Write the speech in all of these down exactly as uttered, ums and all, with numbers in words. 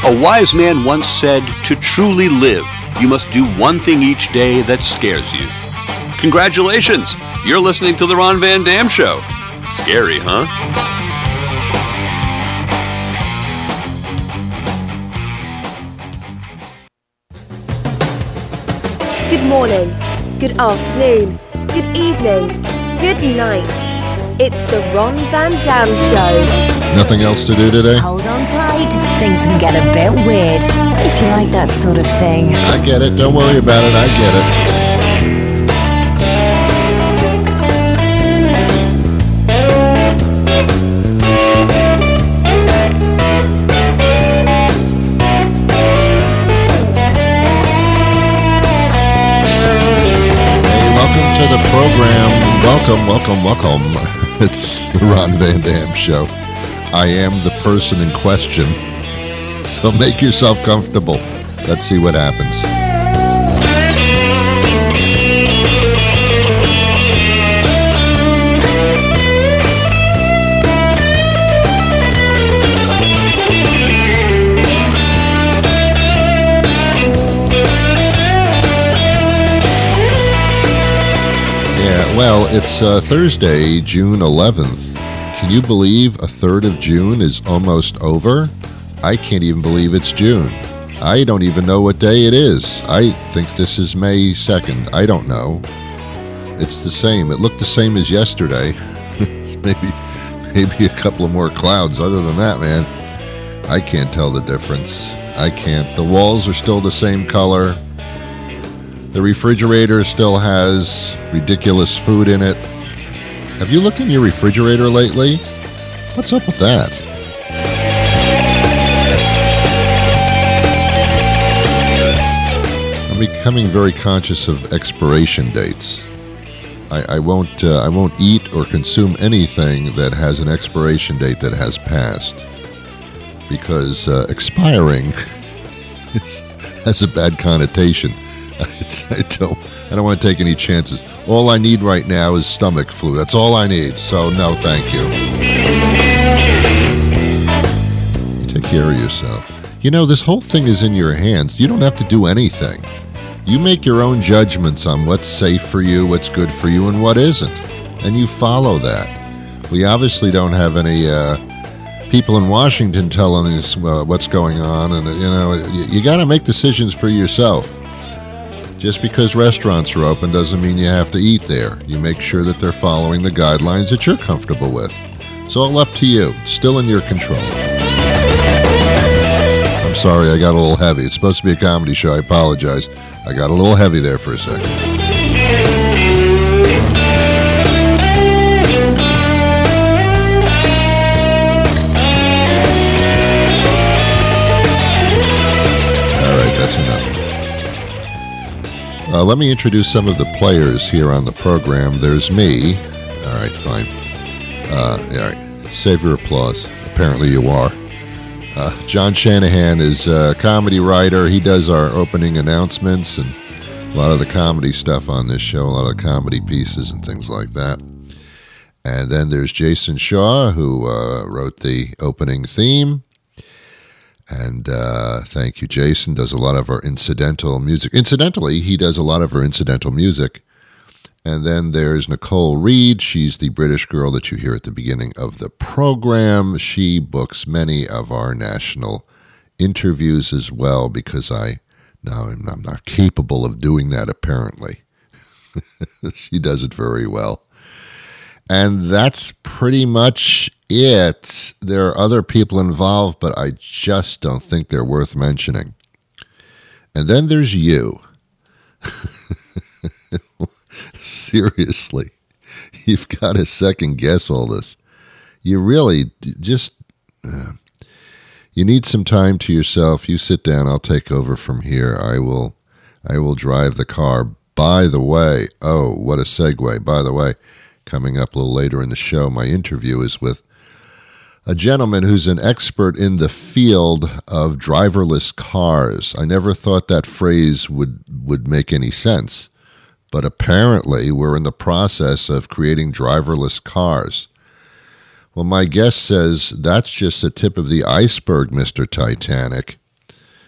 A wise man once said, to truly live, you must do one thing each day that scares you. Congratulations! You're listening to The Ron Van Dam Show. Scary, huh? Good morning, good afternoon, good evening, good night. It's the Ron Van Dam Show. Nothing else to do today? Hold on tight. Things can get a bit weird, if you like that sort of thing. I get it. Don't worry about it. I get it. Hey, welcome to the program. Welcome, welcome, welcome. It's the Ron Van Dam Show. I am the person in question, so make yourself comfortable. Let's see what happens. Yeah, well, it's uh, Thursday, June eleventh. Can you believe a third of June is almost over? I can't even believe it's June. I don't even know what day it is. I think this is May second. I don't know. It's the same. It looked the same as yesterday. maybe, maybe a couple of more clouds. Other than that, man, I can't tell the difference. I can't. The walls are still the same color. The refrigerator still has ridiculous food in it. Have you looked in your refrigerator lately? What's up with that? I'm becoming very conscious of expiration dates. I, I won't. Uh, I won't eat or consume anything that has an expiration date that has passed, because uh, expiring is, has a bad connotation. I, I don't. I don't want to take any chances. All I need right now is stomach flu. That's all I need. So, no, thank you. Take care of yourself. You know, this whole thing is in your hands. You don't have to do anything. You make your own judgments on what's safe for you, what's good for you, and what isn't. And you follow that. We obviously don't have any uh, people in Washington telling us uh, what's going on. And, you know, you, you got to make decisions for yourself. Just because restaurants are open doesn't mean you have to eat there. You make sure that they're following the guidelines that you're comfortable with. It's all up to you. It's still in your control. I'm sorry, I got a little heavy. It's supposed to be a comedy show. I apologize. I got a little heavy there for a second. All right, that's enough. Uh, let me introduce some of the players here on the program. There's me. All right, fine. Uh, all right, save your applause. Apparently you are. Uh, John Shanahan is a comedy writer. He does our opening announcements and a lot of the comedy stuff on this show, a lot of comedy pieces and things like that. And then there's Jason Shaw, who uh, wrote the opening theme. And uh, thank you, Jason. Does a lot of our incidental music. Incidentally, he does a lot of our incidental music. And then there's Nicole Reed. She's the British girl that you hear at the beginning of the program. She books many of our national interviews as well, because I now I'm, I'm not capable of doing that, apparently. She does it very well. And that's pretty much it. There are other people involved, but I just don't think they're worth mentioning. And then there's you. Seriously, you've got to second guess all this. You really just, uh, you need some time to yourself. You sit down. I'll take over from here. I will, I will drive the car. By the way, oh, what a segue. By the way, coming up a little later in the show, my interview is with a gentleman who's an expert in the field of driverless cars. I never thought that phrase would, would make any sense. But apparently, we're in the process of creating driverless cars. Well, my guest says that's just the tip of the iceberg, Mister Titanic.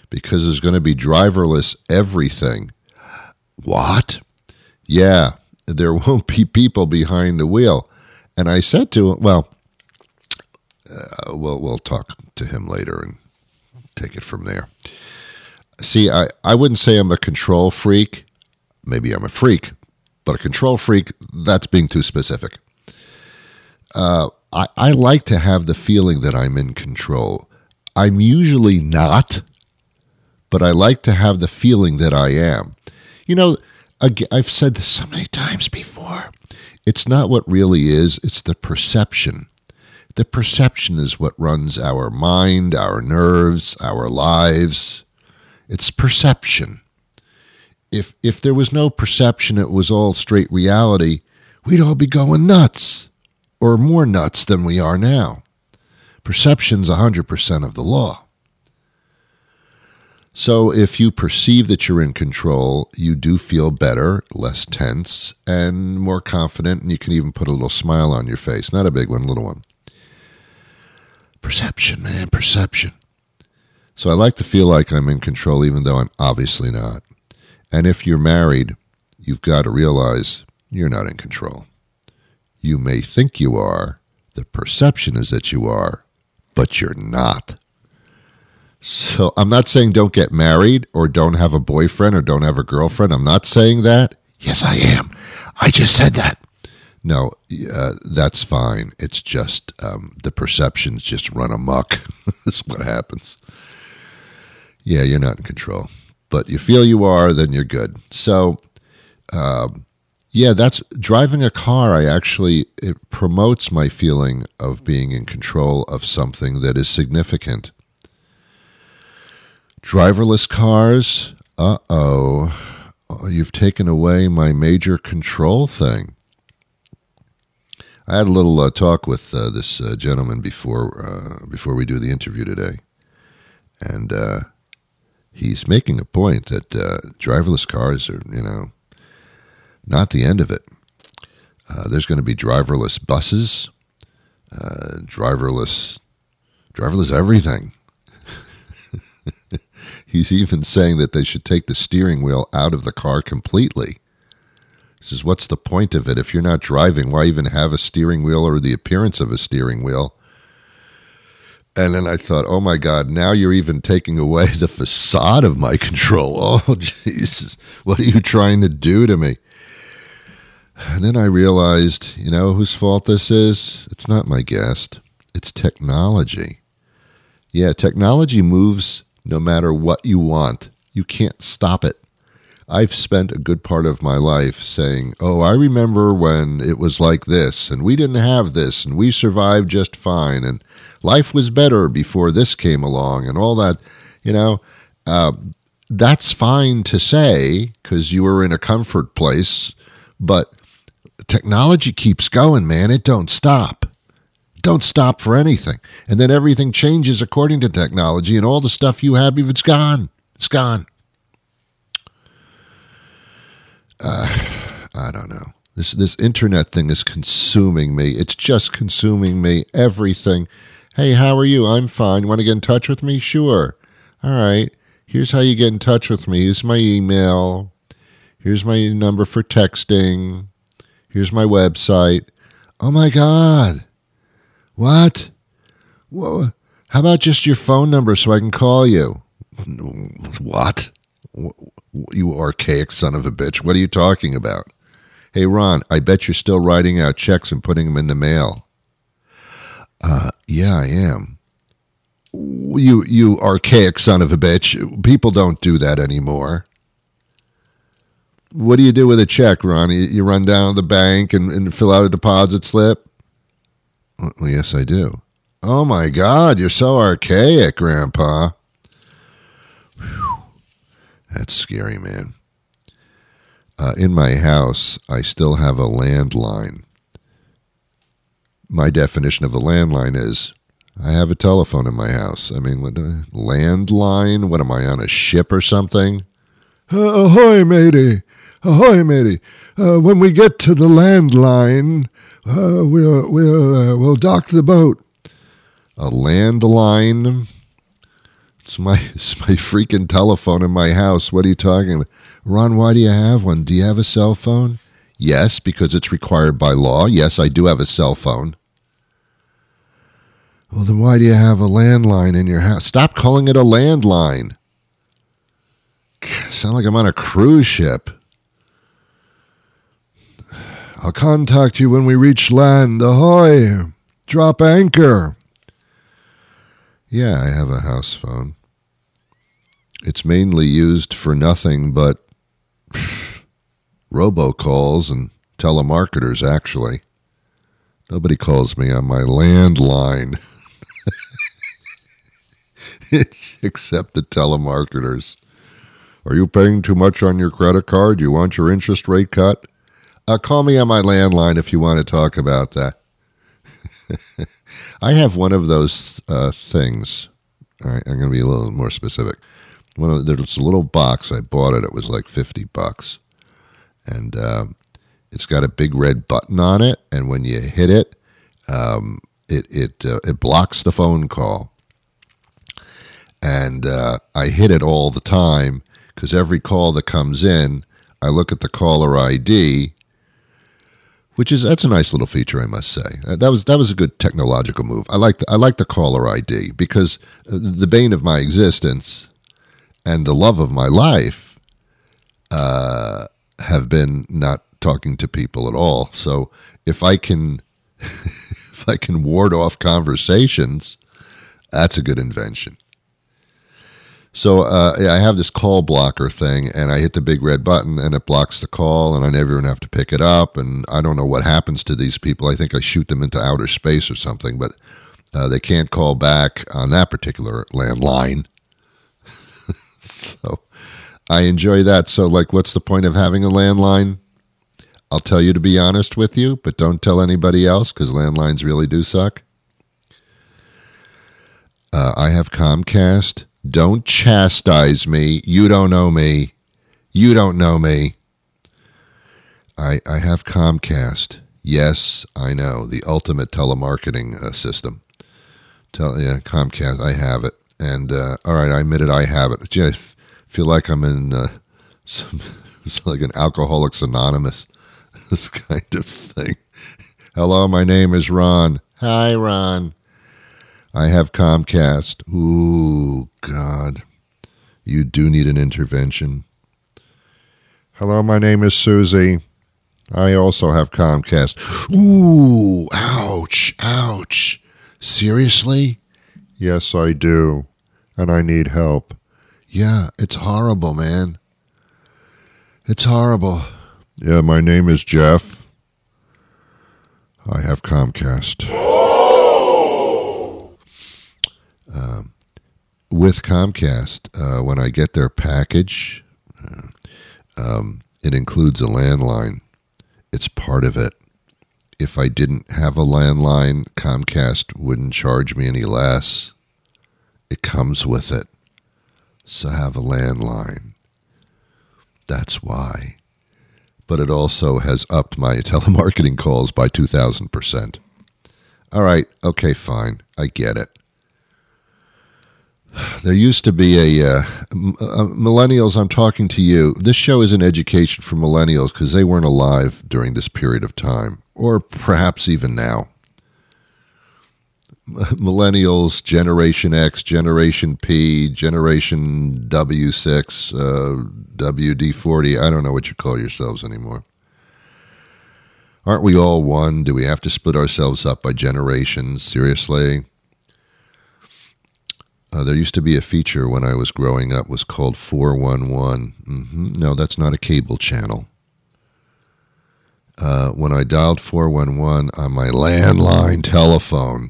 because there's going to be driverless everything. What? Yeah, there won't be people behind the wheel. And I said to him, well, uh, we'll, we'll talk to him later and take it from there. See, I, I wouldn't say I'm a control freak. Maybe I'm a freak, but a control freak, that's being too specific. Uh, I, I like to have the feeling that I'm in control. I'm usually not, but I like to have the feeling that I am. You know, I've said this so many times before. It's not what really is, it's the perception. The perception is what runs our mind, our nerves, our lives. It's perception. If if there was no perception, it was all straight reality, we'd all be going nuts, or more nuts than we are now. Perception's one hundred percent of the law. So if you perceive that you're in control, you do feel better, less tense, and more confident, and you can even put a little smile on your face. Not a big one, a little one. Perception, man, perception. So I like to feel like I'm in control, even though I'm obviously not. And if you're married, you've got to realize you're not in control. You may think you are. The perception is that you are, but you're not. So I'm not saying don't get married or don't have a boyfriend or don't have a girlfriend. I'm not saying that. Yes, I am. I just said that. No, uh, that's fine. It's just um, the perceptions just run amok. That's what happens. Yeah, you're not in control. But you feel you are, then you're good. So, um, yeah, that's driving a car. I actually, it promotes my feeling of being in control of something that is significant. Driverless cars, uh-oh, oh, you've taken away my major control thing. I had a little uh, talk with uh, this uh, gentleman before uh, before we do the interview today, and uh, he's making a point that uh, driverless cars are, you know, not the end of it. Uh, there's going to be driverless buses, uh, driverless, driverless everything. He's even saying that they should take the steering wheel out of the car completely. He says, what's the point of it? If you're not driving, why even have a steering wheel or the appearance of a steering wheel? And then I thought, oh my God, now you're even taking away the facade of my control. Oh, Jesus, what are you trying to do to me? And then I realized, you know whose fault this is? It's not my guest. It's technology. Yeah, technology moves no matter what you want. You can't stop it. I've spent a good part of my life saying, oh, I remember when it was like this, and we didn't have this, and we survived just fine, and life was better before this came along, and all that. You know, uh, that's fine to say because you were in a comfort place, but technology keeps going, man. It don't stop. Don't stop for anything. And then everything changes according to technology, and all the stuff you have, it's gone. It's gone. Uh, I don't know. This this internet thing is consuming me. It's just consuming me. Everything. Hey, how are you? I'm fine. Want to get in touch with me? Sure. All right. Here's how you get in touch with me. Here's my email. Here's my number for texting. Here's my website. Oh, my God. What? Whoa. How about just your phone number so I can call you? What? You archaic son of a bitch. What are you talking about? Hey, Ron, I bet you're still writing out checks and putting them in the mail. Uh, yeah, I am. You, you archaic son of a bitch. People don't do that anymore. What do you do with a check, Ron? You, you run down to the bank and, and fill out a deposit slip? Well, yes, I do. Oh, my God, you're so archaic, Grandpa. Whew. That's scary, man. Uh, in my house, I still have a landline. My definition of a landline is I have a telephone in my house. I mean, what, landline? What am I, on a ship or something? Uh, ahoy, matey. Ahoy, matey. Uh, when we get to the landline, uh, we'll, we'll, uh, we'll dock the boat. A landline? It's my, it's my freaking telephone in my house. What are you talking about? Ron, why do you have one? Do you have a cell phone? Yes, because it's required by law. Yes, I do have a cell phone. Well, then why do you have a landline in your house? Stop calling it a landline. Sound like I'm on a cruise ship. I'll contact you when we reach land. Ahoy! Drop anchor. Yeah, I have a house phone. It's mainly used for nothing but robocalls and telemarketers, actually. Nobody calls me on my landline. Except the telemarketers. Are you paying too much on your credit card? You want your interest rate cut? Uh, call me on my landline if you want to talk about that. I have one of those uh, things. All right, I'm going to be a little more specific. One of there's a little box. I bought it. It was like fifty bucks, and uh, it's got a big red button on it. And when you hit it, um, it it uh, it blocks the phone call. And uh, I hit it all the time because every call that comes in, I look at the caller I D. Which is that's a nice little feature, I must say. Uh, that was that was a good technological move. I like the, I like the caller I D because uh, the bane of my existence and the love of my life uh, have been not talking to people at all. So if I can if I can ward off conversations, that's a good invention. So uh, yeah, I have this call blocker thing, and I hit the big red button, and it blocks the call, and I never even have to pick it up, and I don't know what happens to these people. I think I shoot them into outer space or something, but uh, they can't call back on that particular landline. So I enjoy that. So, like, what's the point of having a landline? I'll tell you to be honest with you, but don't tell anybody else, because landlines really do suck. Uh, I have Comcast. Don't chastise me. You don't know me. You don't know me. I I have Comcast. Yes, I know. The ultimate telemarketing uh, system. Tell yeah, Comcast. I have it. And, uh, all right, I admit it. I have it. Gee, I f- feel like I'm in uh, some, it's like an Alcoholics Anonymous this kind of thing. Hello, my name is Ron. Hi, Ron. I have Comcast. Ooh, God. You do need an intervention. Hello, my name is Susie. I also have Comcast. Ooh, ouch, ouch. Seriously? Yes, I do. And I need help. Yeah, it's horrible, man. It's horrible. Yeah, my name is Jeff. I have Comcast. Uh, with Comcast, uh, when I get their package, uh, um, it includes a landline. It's part of it. If I didn't have a landline, Comcast wouldn't charge me any less. It comes with it. So have a landline. That's why. But it also has upped my telemarketing calls by two thousand percent. All right, okay, fine. I get it. There used to be a, uh, uh, millennials, I'm talking to you. This show is an education for millennials because they weren't alive during this period of time, or perhaps even now. Millennials, Generation X, Generation P, Generation W six, uh, W D forty, I don't know what you call yourselves anymore. Aren't we all one? Do we have to split ourselves up by generations? Seriously? Uh, there used to be a feature when I was growing up was called four one one. Mm-hmm. No, that's not a cable channel. Uh, when I dialed four one one on my landline telephone,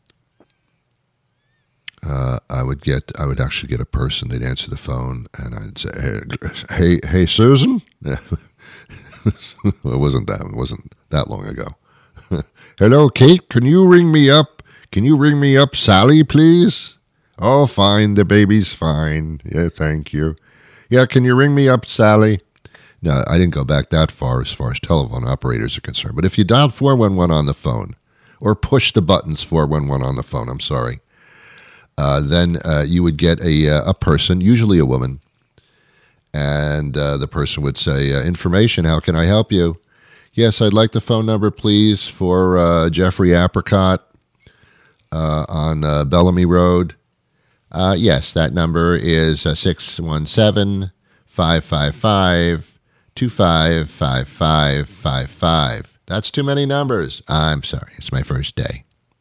uh, I would get, I would actually get a person. They'd answer the phone, and I'd say, "Hey, hey, hey Susan." It wasn't that. It wasn't that long ago. Hello, Kate. Can you ring me up? Can you ring me up, Sally, please? Oh, fine. The baby's fine. Yeah, thank you. Yeah, can you ring me up, Sally? No, I didn't go back that far as far as telephone operators are concerned. But if you dialed four one one on the phone, or push the buttons four one one on the phone, I'm sorry, Uh, then uh, you would get a, a person, usually a woman, and uh, the person would say, uh, information, how can I help you? Yes, I'd like the phone number, please, for uh, Jeffrey Apricot uh, on uh, Bellamy Road. Uh, yes, that number is uh, six one seven, five five five, two five five five five five. That's too many numbers. I'm sorry, it's my first day.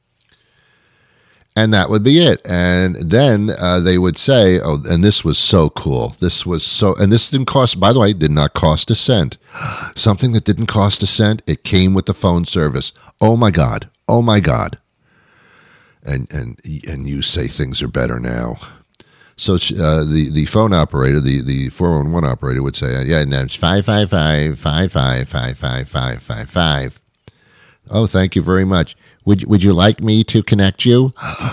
And that would be it. And then uh, they would say, oh, and this was so cool. This was so, and this didn't cost, by the way, did not cost a cent. Something that didn't cost a cent, it came with the phone service. Oh, my God. Oh, my God. And and and you say things are better now. So uh, the, the phone operator, the, the four one one operator would say, yeah, no, it's five five five, five five five, five five five five. Oh, thank you very much. Would would you like me to connect you?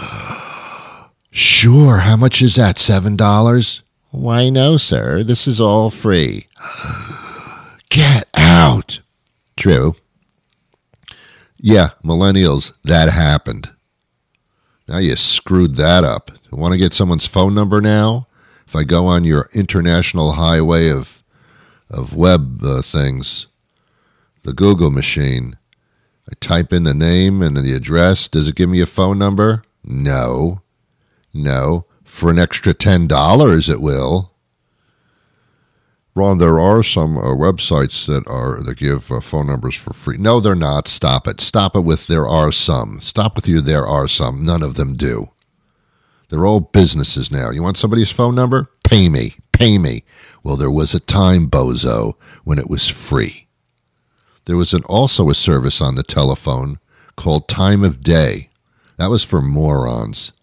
Sure. How much is that? Seven dollars? Why, no, sir. This is all free. Get out. True. Yeah, millennials, that happened. Now you screwed that up. Want to get someone's phone number now? If I go on your international highway of of web uh, things, the Google machine, I type in the name and the address. Does it give me a phone number? No. No. For an extra ten dollars it will. Ron, there are some uh, websites that are that give uh, phone numbers for free. No, they're not. Stop it. Stop it with there are some. Stop with your there are some. None of them do. They're all businesses now. You want somebody's phone number? Pay me. Pay me. Well, there was a time, bozo, when it was free. There was an, also a service on the telephone called Time of Day. That was for morons.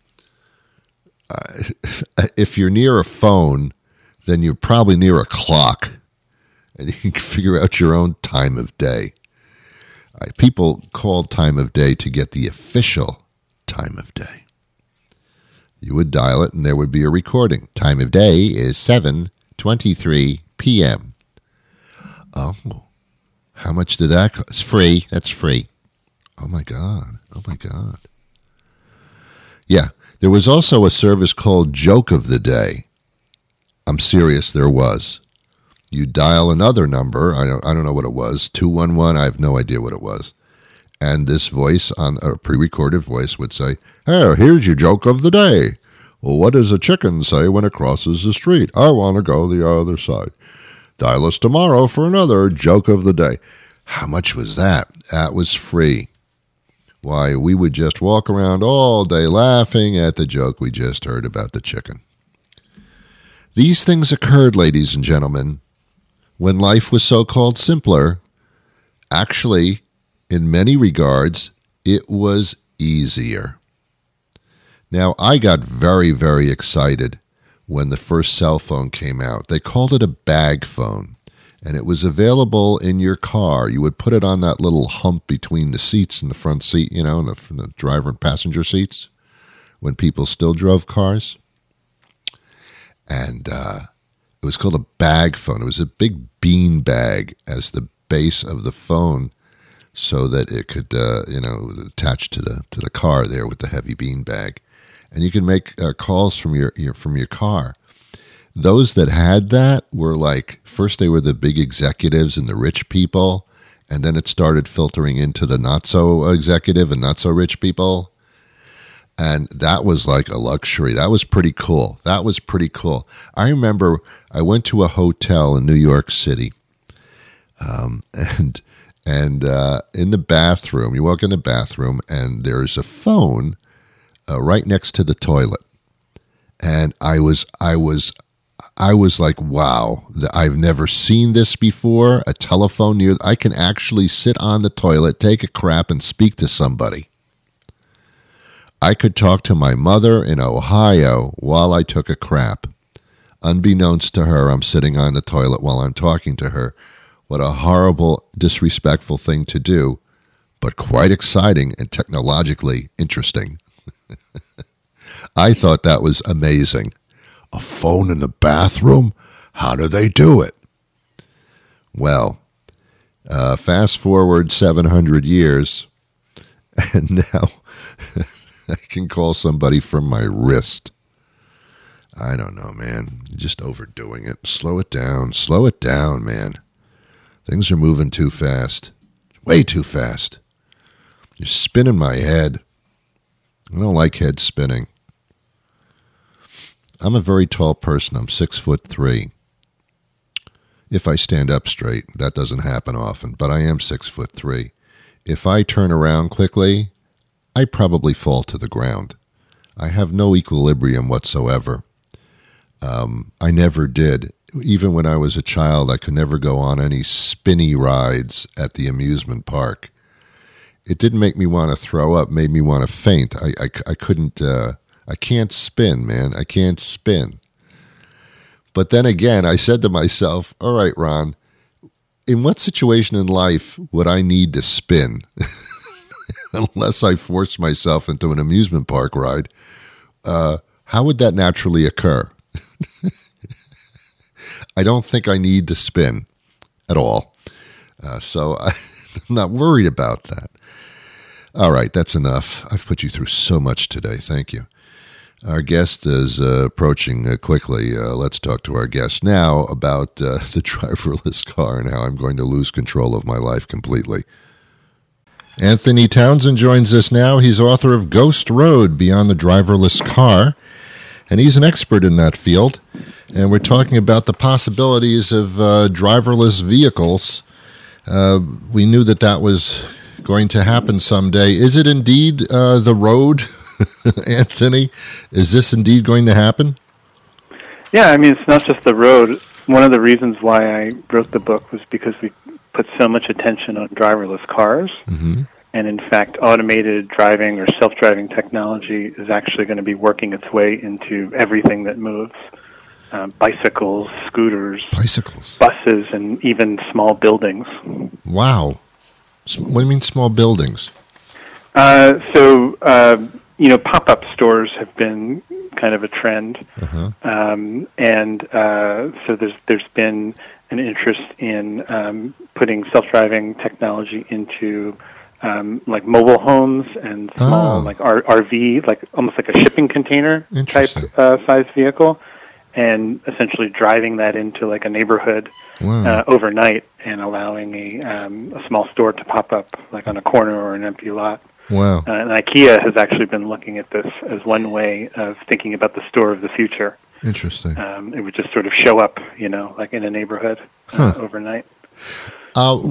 Uh, if you're near a phone, then you're probably near a clock, and you can figure out your own time of day. Uh, people called time of day to get the official time of day. You would dial it, and there would be a recording. Time of day is seven twenty-three p.m. Oh, how much did that cost? It's free. That's free. Oh, my God. Oh, my God. Yeah. There was also a service called Joke of the Day. I'm serious, there was. You dial another number. I don't, I don't know what it was. two one one. I have no idea what it was. And this voice, on a pre-recorded voice, would say, hey, here's your joke of the day. Well, what does a chicken say when it crosses the street? I want to go the other side. Dial us tomorrow for another joke of the day. How much was that? That was free. Why, we would just walk around all day laughing at the joke we just heard about the chicken. These things occurred, ladies and gentlemen, when life was so-called simpler. Actually, in many regards, it was easier. Now, I got very, very excited when the first cell phone came out. They called it a bag phone, and it was available in your car. You would put it on that little hump between the seats in the front seat, you know, in the, in the driver and passenger seats, when people still drove cars. And uh, it was called a bag phone. It was a big bean bag as the base of the phone, so that it could, uh, you know, attach to the to the car there with the heavy bean bag, and you can make uh, calls from your, your from your car. Those that had that were like, first they were the big executives and the rich people, and then it started filtering into the not so executive and not so rich people. And that was like a luxury. That was pretty cool. That was pretty cool. I remember I went to a hotel in New York City, um, and and uh, in the bathroom, you walk in the bathroom, and there's a phone uh, right next to the toilet. And I was, I was, I was like, wow! I've never seen this before. A telephone near. I can actually sit on the toilet, take a crap, and speak to somebody. I could talk to my mother in Ohio while I took a crap. Unbeknownst to her, I'm sitting on the toilet while I'm talking to her. What a horrible, disrespectful thing to do, but quite exciting and technologically interesting. I thought that was amazing. A phone in the bathroom? How do they do it? Well, uh, fast forward seven hundred years, and now I can call somebody from my wrist. I don't know, man. You're just overdoing it. Slow it down. Slow it down, man. Things are moving too fast. Way too fast. You're spinning my head. I don't like head spinning. I'm a very tall person. I'm six foot three. If I stand up straight, that doesn't happen often, but I am six foot three. If I turn around quickly, I probably fall to the ground. I have no equilibrium whatsoever. Um, I never did. Even when I was a child, I could never go on any spinny rides at the amusement park. It didn't make me want to throw up, made me want to faint. I, I, I couldn't, uh, I can't spin, man. I can't spin. But then again, I said to myself, all right, Ron, in what situation in life would I need to spin? Unless I force myself into an amusement park ride, uh, how would that naturally occur? I don't think I need to spin at all. Uh, so I, I'm not worried about that. All right, that's enough. I've put you through so much today. Thank you. Our guest is uh, approaching uh, quickly. Uh, let's talk to our guest now about uh, the driverless car and how I'm going to lose control of my life completely. Anthony Townsend joins us now. He's author of Ghost Road, Beyond the Driverless Car, and he's an expert in that field. And we're talking about the possibilities of uh, driverless vehicles. Uh, we knew that that was going to happen someday. Is it indeed uh, the road, Anthony? Is this indeed going to happen? Yeah, I mean, it's not just the road. One of the reasons why I wrote the book was because we put so much attention on driverless cars. Mm-hmm. And in fact, automated driving or self-driving technology is actually going to be working its way into everything that moves. Um, bicycles, scooters, bicycles, buses, and even small buildings. Wow. What do you mean small buildings? Uh, so, uh, you know, pop-up stores have been kind of a trend. Uh-huh. Um, and uh, so there's there's been an interest in um, putting self-driving technology into um, like mobile homes and small, oh. like R- RV, like almost like a shipping container type uh, size vehicle, and essentially driving that into like a neighborhood wow. uh, overnight and allowing a, um, a small store to pop up like on a corner or an empty lot. Wow. Uh, and IKEA has actually been looking at this as one way of thinking about the store of the future. Interesting. Um, it would just sort of show up, you know, like in a neighborhood uh, huh. overnight. Uh,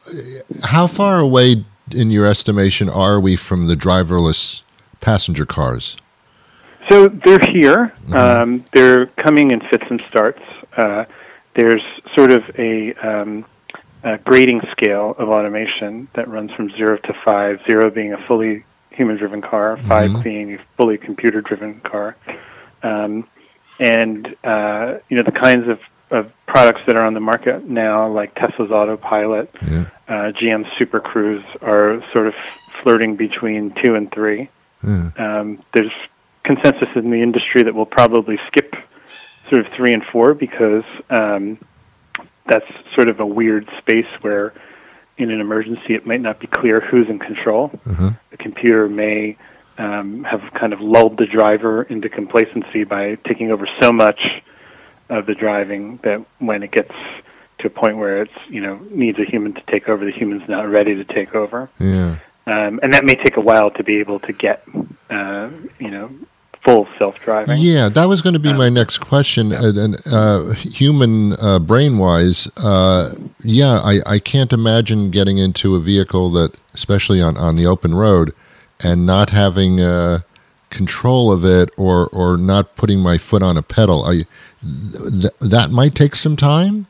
how far away, in your estimation, are we from the driverless passenger cars? So they're here. Mm-hmm. Um, they're coming in fits and starts. Uh, there's sort of a, um, a grading scale of automation that runs from zero to five, zero being a fully human-driven car, five mm-hmm. being a fully computer-driven car. Um, and, uh, you know, the kinds of, of products that are on the market now, like Tesla's Autopilot, yeah. uh, G M's Super Cruise, are sort of flirting between two and three. Yeah. Um, there's consensus in the industry that we'll probably skip sort of three and four because um, that's sort of a weird space where in an emergency it might not be clear who's in control. Mm-hmm. The computer may um, have kind of lulled the driver into complacency by taking over so much of the driving that when it gets to a point where it's, you know, needs a human to take over, the human's not ready to take over. Yeah. Um, and that may take a while to be able to get, uh, you know, full self-driving. Yeah, that was going to be um, my next question. Yeah. And uh, human uh, brain-wise, uh, yeah, I, I can't imagine getting into a vehicle that, especially on, on the open road, and not having uh, control of it or, or not putting my foot on a pedal. I, th- that might take some time?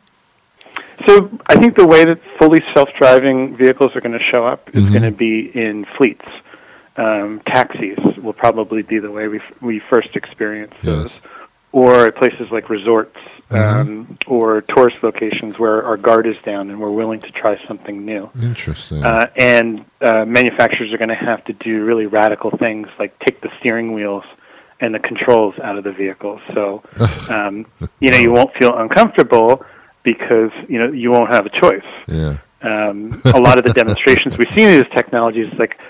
So I think the way that fully self-driving vehicles are going to show up is mm-hmm. going to be in fleets. Um, taxis will probably be the way we f- we first experience those, yes. or at places like resorts um, mm-hmm. or tourist locations where our guard is down and we're willing to try something new. Interesting. Uh, and uh, manufacturers are going to have to do really radical things like take the steering wheels and the controls out of the vehicles. So, um, you know, you won't feel uncomfortable because, you know, you won't have a choice. Yeah. Um, a lot of the demonstrations we've seen of these technologies, like,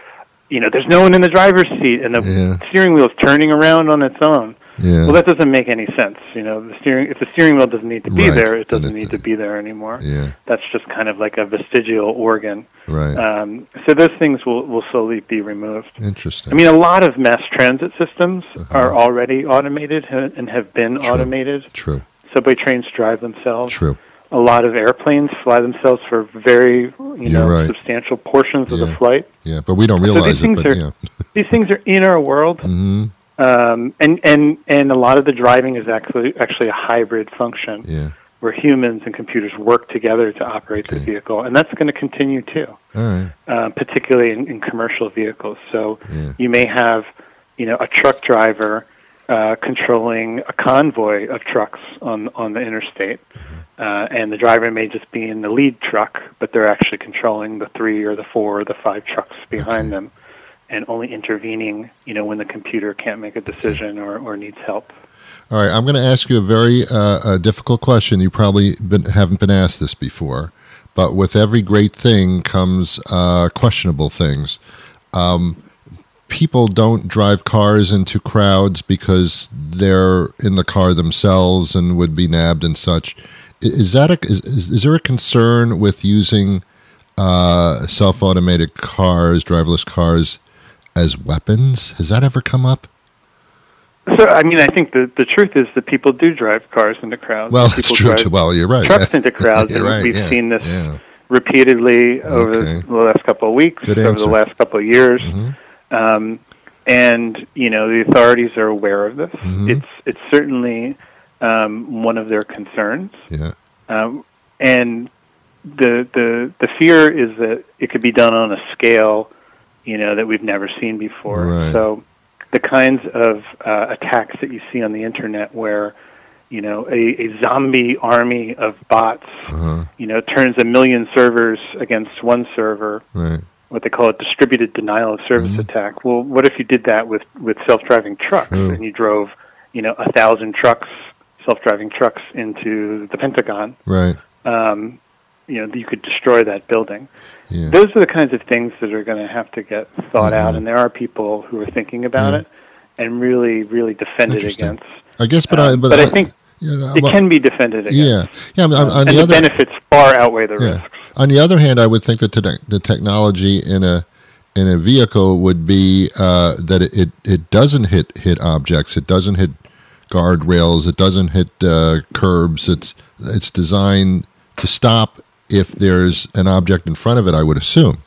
you know, there's no one in the driver's seat, and the Yeah. steering wheel's turning around on its own. Yeah. Well, that doesn't make any sense. You know, the steering if the steering wheel doesn't need to be Right. there, it Then doesn't it- need to be there anymore. Yeah. That's just kind of like a vestigial organ. Right. Um, so those things will, will slowly be removed. Interesting. I mean, a lot of mass transit systems Uh-huh. are already automated ha- and have been True. automated. True. Subway trains drive themselves. True. A lot of airplanes fly themselves for very, you You're know, right. substantial portions of Yeah. the flight. Yeah, but we don't So realize these it. things But are yeah. these things are in our world, hmm um, and and and a lot of the driving is actually actually a hybrid function Yeah. where humans and computers work together to operate the Okay. vehicle, and that's going to continue too, All right. uh, particularly in, in commercial vehicles. So Yeah. you may have, you know, a truck driver uh, controlling a convoy of trucks on on the interstate. Uh, and the driver may just be in the lead truck, but they're actually controlling the three or the four or the five trucks behind Okay. them, and only intervening, you know, when the computer can't make a decision or, or needs help. All right, I'm going to ask you a very uh, a difficult question. You probably been, haven't been asked this before, but with every great thing comes uh, questionable things. Um, people don't drive cars into crowds because they're in the car themselves and would be nabbed and such. Is that a, is, is there a concern with using uh, self-automated cars, driverless cars, as weapons? Has that ever come up? So, I mean, I think the, the truth is that people do drive cars into crowds. Well, people that's true. drive Too. Well, you're right. trucks yeah. into crowds, You're and right, we've yeah, seen this yeah. repeatedly over Okay. the last couple of weeks, Good over answer. the last couple of years. Mm-hmm. Um, and, you know, the authorities are aware of this. Mhm. It's it's certainly um, one of their concerns. Yeah. Um, and the the the fear is that it could be done on a scale, you know, that we've never seen before. Right. So the kinds of uh, attacks that you see on the internet where, you know, a, a zombie army of bots, Uh-huh. you know, turns a million servers against one server, Right. what they call a distributed denial of service Mhm. attack. Well, what if you did that with, with self-driving trucks True. and you drove, you know, a thousand trucks, self-driving trucks into the Pentagon? Right. Um, you know, you could destroy that building. Yeah. Those are the kinds of things that are going to have to get thought out, Mhm. and there are people who are thinking about Yeah. it and really, really defend it Interesting. against. I guess, but I Um, but, but I think yeah, It well, can be defended against. yeah, yeah. On, on and the the other, benefits far outweigh the yeah. risks. On the other hand, I would think that the, the technology in a in a vehicle would be uh, that it, it it doesn't hit hit objects, it doesn't hit guardrails, it doesn't hit uh, curbs. It's it's designed to stop if there's an object in front of it. I would assume.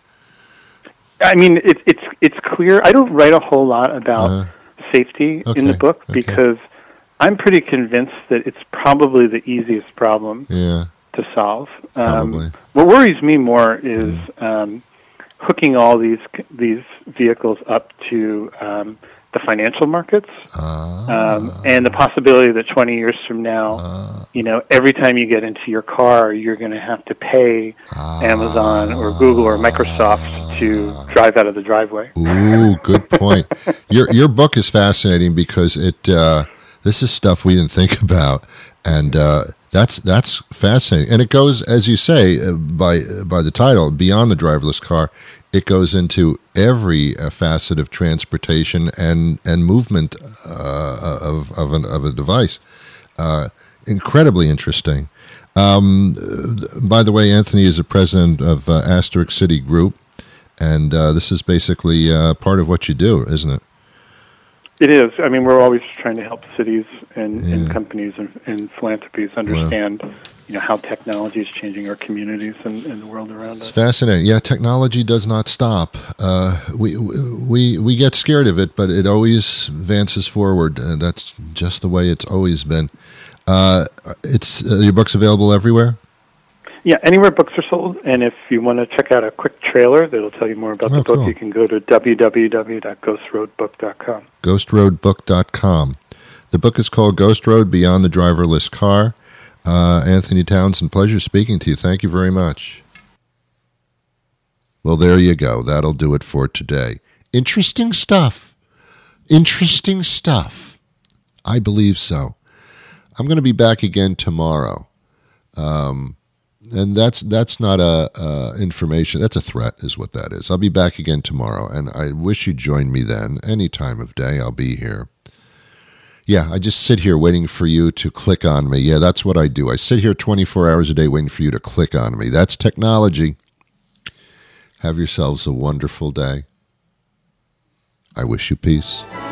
I mean, it, it's it's clear. I don't write a whole lot about Uh, safety okay, in the book okay. because I'm pretty convinced that it's probably the easiest problem Yeah. to solve. Probably. Um, what worries me more is um, hooking all these these vehicles up to um, the financial markets, Ah. um, and the possibility that twenty years from now, Ah. you know, every time you get into your car, you're going to have to pay Ah. Amazon or Google or Microsoft to drive out of the driveway. Ooh, good point. your your book is fascinating because it uh, this is stuff we didn't think about, and uh, that's that's fascinating. And it goes, as you say, uh, by by the title, beyond the driverless car. It goes into every uh, facet of transportation and and movement uh, of of, an, of a device. Uh, incredibly interesting. Um, by the way, Anthony is the president of uh, Asterisk City Group. And uh, this is basically uh, part of what you do, isn't it? It is. I mean, we're always trying to help cities and, Yeah. and companies and, and philanthropies understand, you know, how technology is changing our communities and, and the world around It's us. fascinating. Yeah, technology does not stop. Uh, we we we get scared of it, but it always advances forward. Uh, that's just the way it's always been. Uh, it's uh, your book's available everywhere. Yeah, anywhere books are sold, and if you want to check out a quick trailer that'll tell you more about Oh, the book, cool. you can go to w w w dot ghost road book dot com. ghost road book dot com. The book is called Ghost Road Beyond the Driverless Car. Uh, Anthony Townsend, pleasure speaking to you. Thank you very much. Well, there you go. That'll do it for today. Interesting stuff. Interesting stuff. I believe so. I'm going to be back again tomorrow. Um, and that's that's not a uh, information. That's a threat, is what that is. I'll be back again tomorrow, and I wish you'd join me then. Any time of day, I'll be here. Yeah, I just sit here waiting for you to click on me. Yeah, that's what I do. I sit here twenty-four hours a day waiting for you to click on me. That's technology. Have yourselves a wonderful day. I wish you peace.